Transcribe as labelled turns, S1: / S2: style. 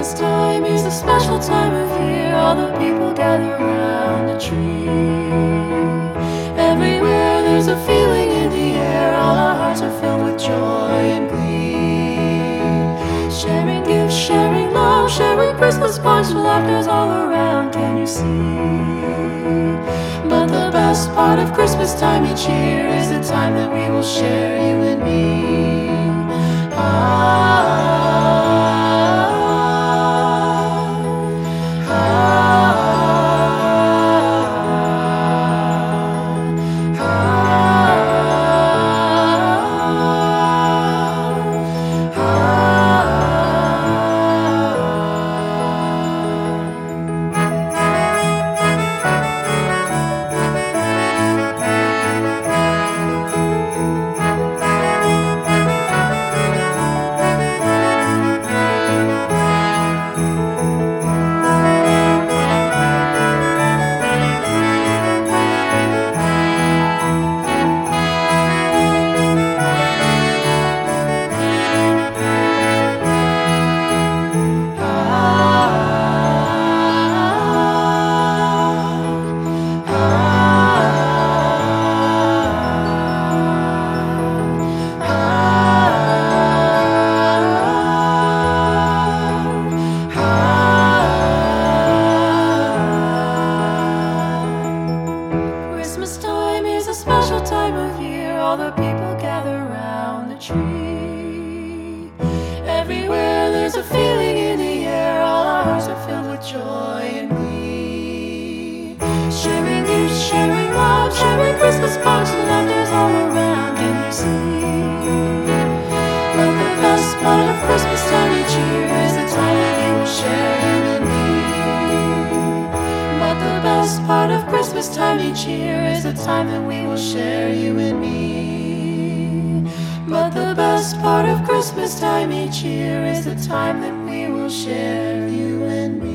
S1: Christmas time is a special time of year. All the people gather around the tree. Everywhere there's a feeling in the air. All our hearts are filled with joy and glee. Sharing gifts, sharing love, sharing Christmas punch. Laughter's all around, can you see? But the best part of Christmas time each year is the time that we will share, you and me. Christmas time is a special time of year. All the people gather around the tree. Everywhere there's a feeling in the air. All our hearts are filled with joy and glee. Sharing gifts, sharing love, sharing Christmas punch. Laughter's all around, can you see? But the best part of Christmas time each year is the time that we will share, you and me. But the best part of Christmas time each year is the time that we will share, you and me. But the best part of Christmas time each year is the time that we will share, you and me.